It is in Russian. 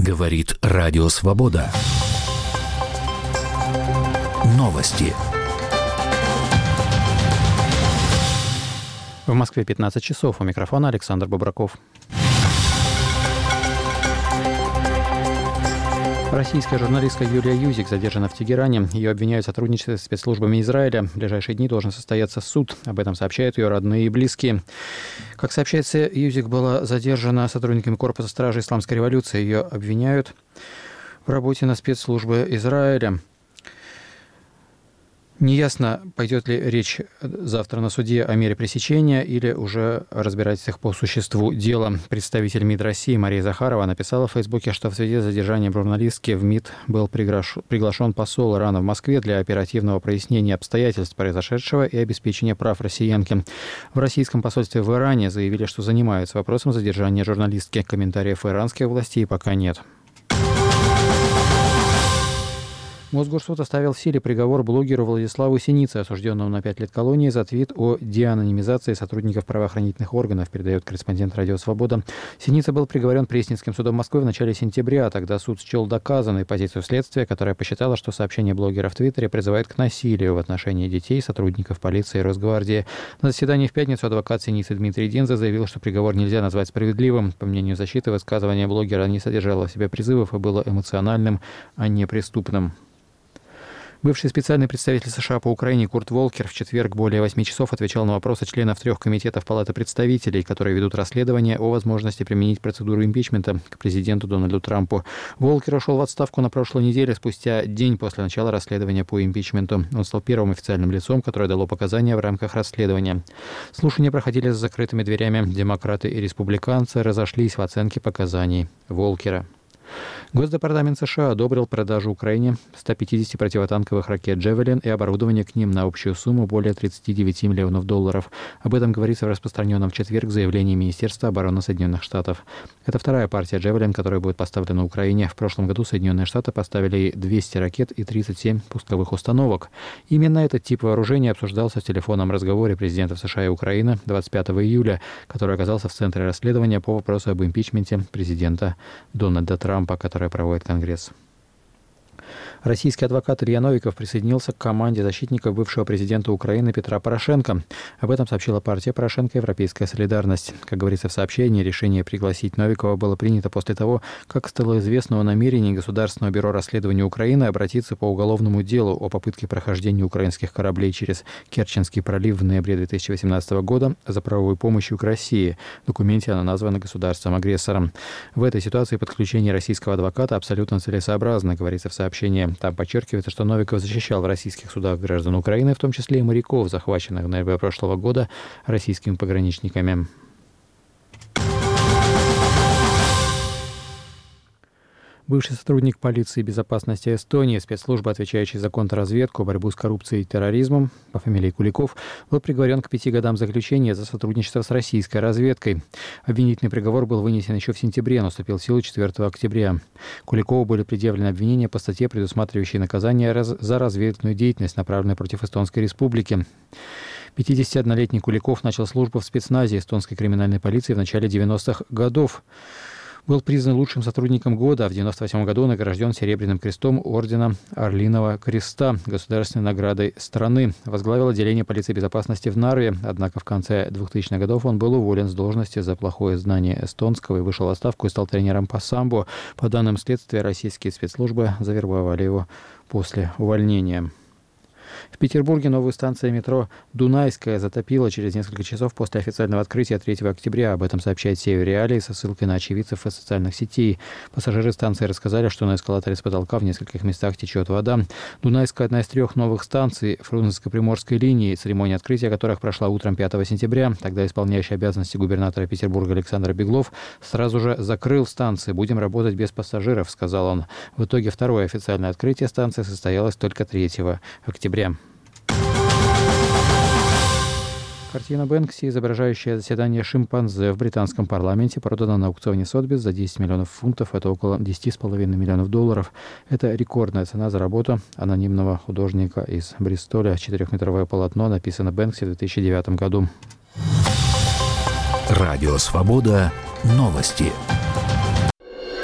Говорит Радио Свобода. Новости. В Москве 15 часов. У микрофона Александр Бобраков. Российская журналистка Юлия Юзик задержана в Тегеране. Ее обвиняют в сотрудничестве с спецслужбами Израиля. В ближайшие дни должен состояться суд. Об этом сообщают ее родные и близкие. Как сообщается, Юзик была задержана сотрудниками корпуса стражи Исламской революции. Ее обвиняют в работе на спецслужбы Израиля. Неясно, пойдет ли речь завтра на суде о мере пресечения или уже разбирательствах по существу дела. Представитель МИД России Мария Захарова написала в Фейсбуке, что в связи с задержанием журналистки в МИД был приглашен посол Ирана в Москве для оперативного прояснения обстоятельств произошедшего и обеспечения прав россиянки. В российском посольстве в Иране заявили, что занимаются вопросом задержания журналистки. Комментариев иранских властей пока нет. Мосгорсуд оставил в силе приговор блогеру Владиславу Синице, осужденному на 5 лет колонии за твит о деанонимизации сотрудников правоохранительных органов, передает корреспондент Радио Свобода. Синица был приговорен Пресненским судом Москвы в начале сентября. Тогда суд счел доказанной позицию следствия, которая посчитала, что сообщение блогера в Твиттере призывает к насилию в отношении детей, сотрудников полиции и Росгвардии. На заседании в пятницу адвокат Синицы Дмитрий Динза заявил, что приговор нельзя назвать справедливым. По мнению защиты, высказывание блогера не содержало в себе призывов и было эмоциональным, а не преступным. Бывший специальный представитель США по Украине Курт Волкер в четверг более 8 часов отвечал на вопросы членов 3 комитетов Палаты представителей, которые ведут расследование о возможности применить процедуру импичмента к президенту Дональду Трампу. Волкер ушел в отставку на прошлой неделе, спустя день после начала расследования по импичменту. Он стал первым официальным лицом, которое дало показания в рамках расследования. Слушания проходили за закрытыми дверями. Демократы и республиканцы разошлись в оценке показаний Волкера. Госдепартамент США одобрил продажу Украине 150 противотанковых ракет «Джевелин» и оборудование к ним на общую сумму более $39 миллионов. Об этом говорится в распространенном в четверг заявлении Министерства обороны Соединенных Штатов. Это вторая партия «Джевелин», которая будет поставлена Украине. В прошлом году Соединенные Штаты поставили 200 ракет и 37 пусковых установок. Именно этот тип вооружения обсуждался в телефонном разговоре президентов США и Украины 25 июля, который оказался в центре расследования по вопросу об импичменте президента Дональда Трампа, который проводит Конгресс. Российский адвокат Илья Новиков присоединился к команде защитников бывшего президента Украины Петра Порошенко. Об этом сообщила партия Порошенко «Европейская солидарность». Как говорится в сообщении, решение пригласить Новикова было принято после того, как стало известно о намерении Государственного бюро расследования Украины обратиться по уголовному делу о попытке прохождения украинских кораблей через Керченский пролив в ноябре 2018 года за правовой помощью к России. В документе она названа государством-агрессором. В этой ситуации подключение российского адвоката абсолютно целесообразно, говорится в сообщении. Там подчеркивается, что Новиков защищал в российских судах граждан Украины, в том числе и моряков, захваченных в ноябре прошлого года российскими пограничниками. Бывший сотрудник полиции и безопасности Эстонии, спецслужбы, отвечающей за контрразведку, борьбу с коррупцией и терроризмом, по фамилии Куликов, был приговорен к 5 годам заключения за сотрудничество с российской разведкой. Обвинительный приговор был вынесен еще в сентябре, но вступил в силу 4 октября. Куликову были предъявлены обвинения по статье, предусматривающей наказание за разведывательную деятельность, направленную против Эстонской Республики. 51-летний Куликов начал службу в спецназе эстонской криминальной полиции в начале 90-х годов. Был признан лучшим сотрудником года, а в 1998 году награжден Серебряным крестом ордена Орлиного креста, государственной наградой страны. Возглавил отделение полиции безопасности в Нарве, однако в конце 2000-х годов он был уволен с должности за плохое знание эстонского и вышел в отставку и стал тренером по самбо. По данным следствия, российские спецслужбы завербовали его после увольнения. В Петербурге новую станцию метро «Дунайская» затопило через несколько часов после официального открытия 3 октября. Об этом сообщает Север Реалии со ссылкой на очевидцев из социальных сетей. Пассажиры станции рассказали, что на эскалаторе с потолка в нескольких местах течет вода. Дунайская – одна из 3 новых станций Фрунзенско-Приморской линии, церемония открытия которых прошла утром 5 сентября. Тогда исполняющий обязанности губернатора Петербурга Александр Беглов сразу же закрыл станции. «Будем работать без пассажиров», — сказал он. В итоге второе официальное открытие станции состоялось только 3 октября. Картина Бэнкси, изображающая заседание шимпанзе в британском парламенте, продана на аукционе Сотбис за 10 миллионов фунтов. Это около $10,5 миллионов. Это рекордная цена за работу анонимного художника из Бристоля. 4-метровое полотно написано Бэнкси в 2009 году. Радио Свобода. Новости.